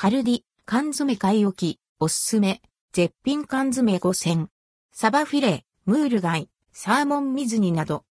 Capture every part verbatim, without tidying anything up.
カルディ、缶詰買い置き、おすすめ、絶品缶詰ごせん。サバフィレ、ムール貝、サーモン水煮など。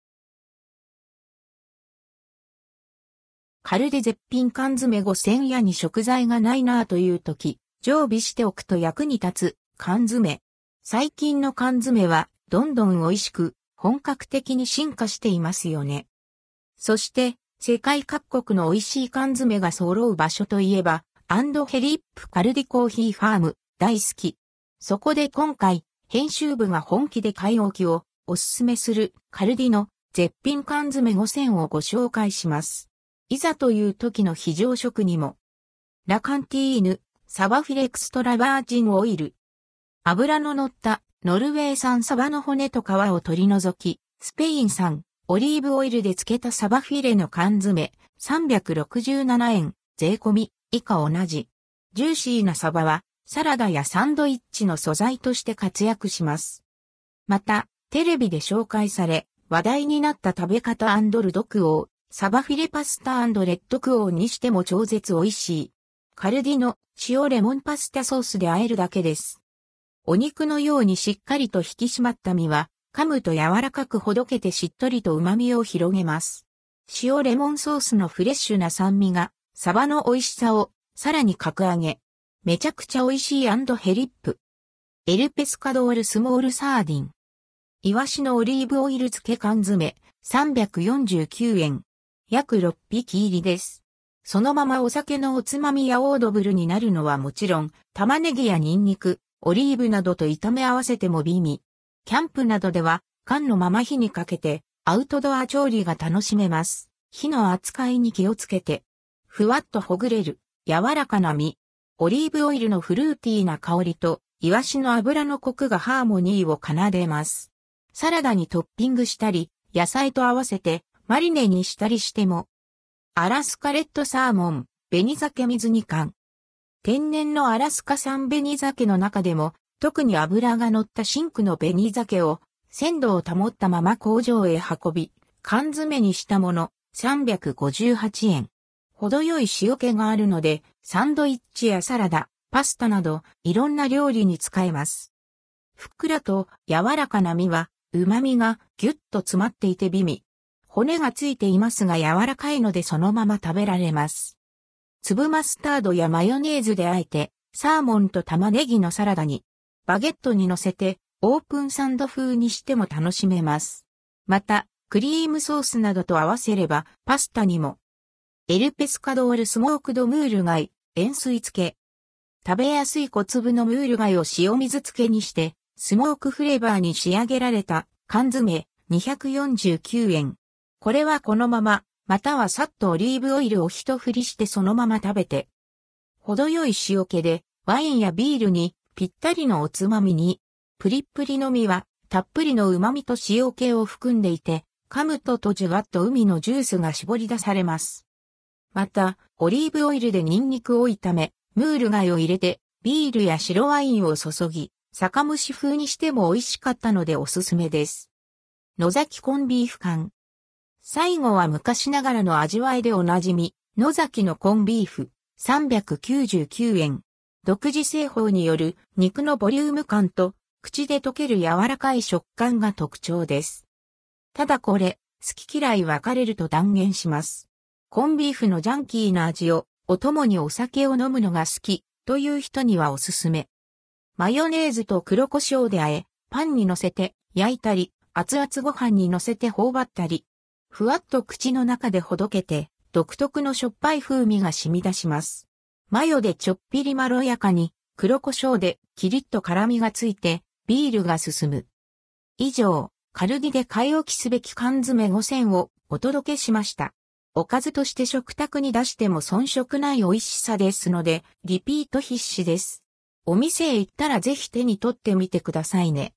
カルディ絶品缶詰ごせんやに食材がないなぁという時、常備しておくと役に立つ缶詰。最近の缶詰はどんどん美味しく本格的に進化していますよね。そして世界各国の美味しい缶詰が揃う場所といえば、アンドヘリップカルディコーヒーファーム大好き。そこで今回編集部が本気で買い置きをおすすめするカルディの絶品缶詰ごせんをご紹介します。いざという時の非常食にも。ラカンティーヌ、サバフィレエクストラバージンオイル。脂の乗ったノルウェー産サバの骨と皮を取り除き、スペイン産オリーブオイルで漬けたサバフィレの缶詰さんびゃくろくじゅうななえん、税込み以下同じ。ジューシーなサバはサラダやサンドイッチの素材として活躍します。また、テレビで紹介され話題になった食べ方&ルドクオー。サバフィレパスタ&レッドクオーにしても超絶美味しい。カルディの塩レモンパスタソースで和えるだけです。お肉のようにしっかりと引き締まった身は、噛むと柔らかくほどけてしっとりと旨味を広げます。塩レモンソースのフレッシュな酸味が、サバの美味しさをさらに格上げ。めちゃくちゃ美味しい&ヘリップ。エルペスカドールスモールサーディン。イワシのオリーブオイル漬け缶詰、さんびゃくよんじゅうきゅうえん。約ろっぴき入りです。そのままお酒のおつまみやオードブルになるのはもちろん、玉ねぎやニンニク、オリーブなどと炒め合わせても美味。キャンプなどでは、缶のまま火にかけて、アウトドア調理が楽しめます。火の扱いに気をつけて。ふわっとほぐれる、柔らかな身。オリーブオイルのフルーティーな香りと、イワシの脂のコクがハーモニーを奏でます。サラダにトッピングしたり、野菜と合わせて、マリネにしたりしても。アラスカレッドサーモン、紅鮭水煮缶。天然のアラスカ産紅鮭の中でも、特に脂が乗った真紅の紅鮭を、鮮度を保ったまま工場へ運び、缶詰にしたもの、さんびゃくごじゅうはちえん。程よい塩気があるので、サンドイッチやサラダ、パスタなど、いろんな料理に使えます。ふっくらと柔らかな身は、旨味がぎゅっと詰まっていて美味。骨がついていますが柔らかいのでそのまま食べられます。粒マスタードやマヨネーズで和えて、サーモンと玉ねぎのサラダに、バゲットに乗せて、オープンサンド風にしても楽しめます。また、クリームソースなどと合わせれば、パスタにも。エルペスカドールスモークドムール貝、塩水漬け。食べやすい小粒のムール貝を塩水漬けにして、スモークフレーバーに仕上げられた缶詰にひゃくよんじゅうきゅうえん。これはこのまま、またはさっとオリーブオイルを一振りしてそのまま食べて。程よい塩気で、ワインやビールにぴったりのおつまみに、プリップリの身は、たっぷりの旨味と塩気を含んでいて、噛むととじゅわっと海のジュースが絞り出されます。また、オリーブオイルでニンニクを炒め、ムール貝を入れて、ビールや白ワインを注ぎ、酒蒸し風にしても美味しかったのでおすすめです。野崎コンビーフ缶。最後は昔ながらの味わいでおなじみ、野崎のコンビーフ、さんびゃくきゅうじゅうきゅうえん。独自製法による肉のボリューム感と、口で溶ける柔らかい食感が特徴です。ただこれ、好き嫌い分かれると断言します。コンビーフのジャンキーな味を、お供にお酒を飲むのが好き、という人にはおすすめ。マヨネーズと黒胡椒で和え、パンに乗せて焼いたり、熱々ご飯に乗せて頬張ったり、ふわっと口の中でほどけて、独特のしょっぱい風味が染み出します。マヨでちょっぴりまろやかに、黒胡椒でキリッと辛みがついて、ビールが進む。以上、カルディで買い置きすべき缶詰ごせんをお届けしました。おかずとして食卓に出しても遜色ない美味しさですので、リピート必至です。お店へ行ったらぜひ手に取ってみてくださいね。